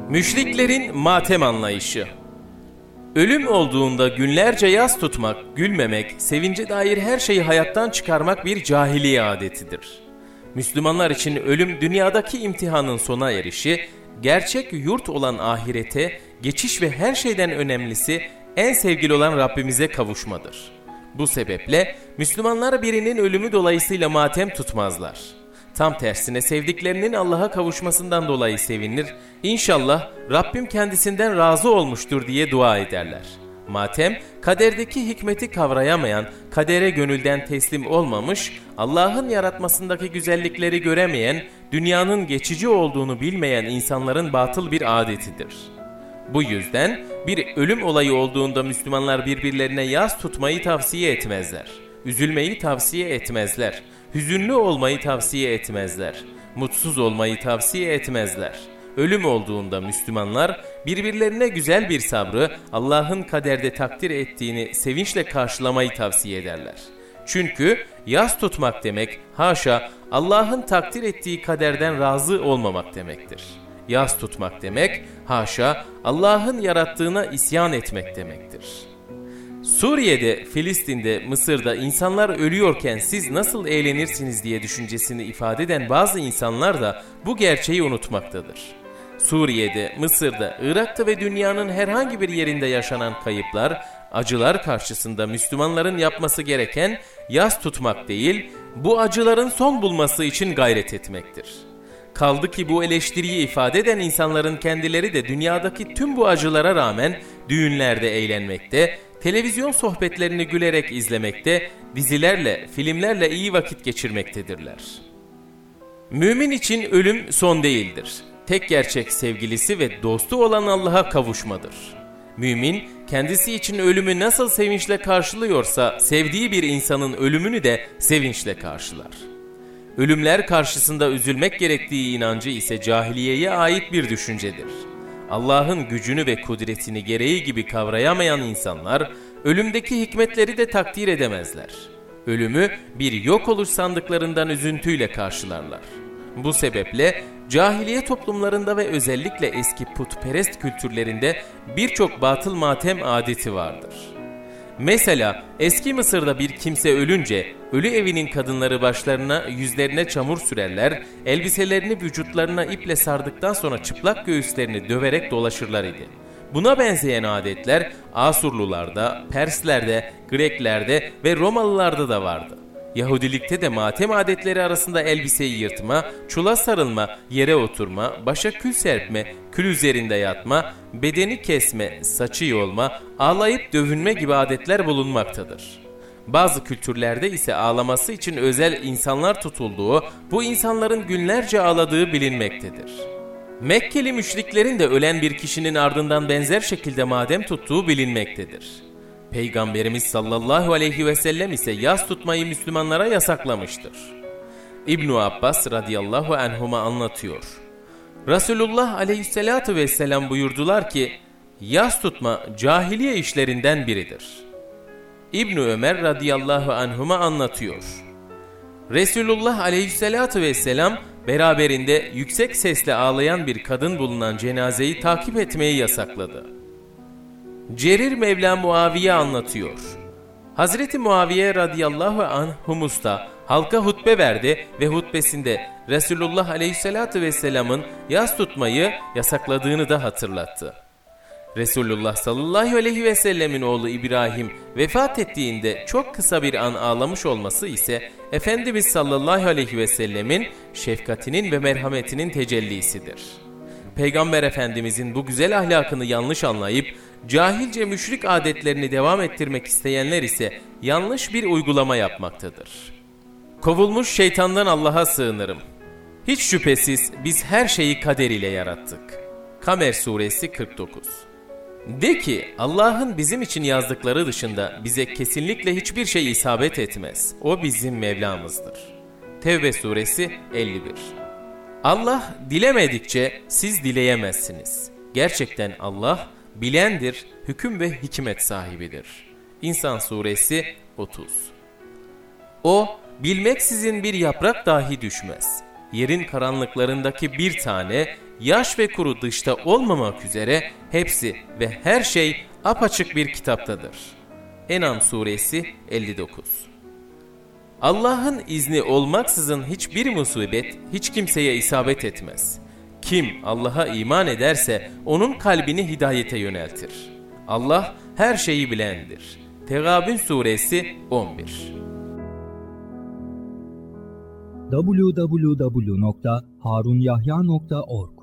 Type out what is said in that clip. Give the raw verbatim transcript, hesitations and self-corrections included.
Müşriklerin matem anlayışı. Ölüm olduğunda günlerce yas tutmak, gülmemek, sevince dair her şeyi hayattan çıkarmak bir cahiliye adetidir. Müslümanlar için ölüm dünyadaki imtihanın sona erişi, gerçek yurt olan ahirete geçiş ve her şeyden önemlisi en sevgili olan Rabbimize kavuşmadır. Bu sebeple Müslümanlar birinin ölümü dolayısıyla matem tutmazlar. Tam tersine sevdiklerinin Allah'a kavuşmasından dolayı sevinir, İnşallah Rabbim kendisinden razı olmuştur diye dua ederler. Matem, kaderdeki hikmeti kavrayamayan, kadere gönülden teslim olmamış, Allah'ın yaratmasındaki güzellikleri göremeyen, dünyanın geçici olduğunu bilmeyen insanların batıl bir adetidir. Bu yüzden bir ölüm olayı olduğunda Müslümanlar birbirlerine yas tutmayı tavsiye etmezler. Üzülmeyi tavsiye etmezler. Hüzünlü olmayı tavsiye etmezler. Mutsuz olmayı tavsiye etmezler. Ölüm olduğunda Müslümanlar birbirlerine güzel bir sabrı, Allah'ın kaderde takdir ettiğini sevinçle karşılamayı tavsiye ederler. Çünkü yas tutmak demek, haşa, Allah'ın takdir ettiği kaderden razı olmamak demektir. Yas tutmak demek, haşa, Allah'ın yarattığına isyan etmek demektir. Suriye'de, Filistin'de, Mısır'da insanlar ölüyorken siz nasıl eğlenirsiniz diye düşüncesini ifade eden bazı insanlar da bu gerçeği unutmaktadır. Suriye'de, Mısır'da, Irak'ta ve dünyanın herhangi bir yerinde yaşanan kayıplar, acılar karşısında Müslümanların yapması gereken yas tutmak değil, bu acıların son bulması için gayret etmektir. Kaldı ki bu eleştiriyi ifade eden insanların kendileri de dünyadaki tüm bu acılara rağmen düğünlerde eğlenmekte, televizyon sohbetlerini gülerek izlemekte, dizilerle, filmlerle iyi vakit geçirmektedirler. Mümin için ölüm son değildir. Tek gerçek sevgilisi ve dostu olan Allah'a kavuşmadır. Mümin, kendisi için ölümü nasıl sevinçle karşılıyorsa, sevdiği bir insanın ölümünü de sevinçle karşılar. Ölümler karşısında üzülmek gerektiği inancı ise cahiliyeye ait bir düşüncedir. Allah'ın gücünü ve kudretini gereği gibi kavrayamayan insanlar, ölümdeki hikmetleri de takdir edemezler. Ölümü bir yok oluş sandıklarından üzüntüyle karşılarlar. Bu sebeple cahiliye toplumlarında ve özellikle eski putperest kültürlerinde birçok batıl matem adeti vardır. Mesela eski Mısır'da bir kimse ölünce ölü evinin kadınları başlarına, yüzlerine çamur sürerler, elbiselerini vücutlarına iple sardıktan sonra çıplak göğüslerini döverek dolaşırlar idi. Buna benzeyen adetler Asurlularda, Perslerde, Greklerde ve Romalılarda da vardı. Yahudilikte de matem adetleri arasında elbiseyi yırtma, çula sarılma, yere oturma, başa kül serpme, kül üzerinde yatma, bedeni kesme, saçı yolma, ağlayıp dövünme gibi adetler bulunmaktadır. Bazı kültürlerde ise ağlaması için özel insanlar tutulduğu, bu insanların günlerce ağladığı bilinmektedir. Mekkeli müşriklerin de ölen bir kişinin ardından benzer şekilde matem tuttuğu bilinmektedir. Peygamberimiz sallallahu aleyhi ve sellem ise yas tutmayı Müslümanlara yasaklamıştır. İbn-i Abbas radıyallahu anhuma anlatıyor. Resulullah aleyhissalatu vesselam buyurdular ki, yas tutma cahiliye işlerinden biridir. İbn-i Ömer radıyallahu anhuma anlatıyor. Resulullah aleyhissalatu vesselam beraberinde yüksek sesle ağlayan bir kadın bulunan cenazeyi takip etmeyi yasakladı. Cerir Mevla Muaviye anlatıyor. Hazreti Muaviye radıyallahu anh humusta halka hutbe verdi ve hutbesinde Resulullah aleyhissalatu vesselamın yas tutmayı yasakladığını da hatırlattı. Resulullah sallallahu aleyhi ve sellemin oğlu İbrahim vefat ettiğinde çok kısa bir an ağlamış olması ise Efendimiz sallallahu aleyhi ve sellemin şefkatinin ve merhametinin tecellisidir. Peygamber Efendimizin bu güzel ahlakını yanlış anlayıp cahilce müşrik adetlerini devam ettirmek isteyenler ise yanlış bir uygulama yapmaktadır. Kovulmuş şeytandan Allah'a sığınırım. Hiç şüphesiz biz her şeyi kader ile yarattık. Kamer suresi kırk dokuz. De ki Allah'ın bizim için yazdıkları dışında bize kesinlikle hiçbir şey isabet etmez. O bizim Mevlamızdır. Tevbe suresi elli bir. Allah dilemedikçe siz dileyemezsiniz. Gerçekten Allah bilendir, hüküm ve hikmet sahibidir. İnsan suresi otuz. O bilmeksizin bir yaprak dahi düşmez. yerin karanlıklarındaki bir tane, yaş ve kuru dışta olmamak üzere hepsi ve her şey apaçık bir kitaptadır. En'am suresi elli dokuz. Allah'ın izni olmaksızın hiçbir musibet hiç kimseye isabet etmez. Kim Allah'a iman ederse onun kalbini hidayete yöneltir. Allah her şeyi bilendir. Tegabün suresi on bir. double-u double-u double-u nokta harunyahya nokta org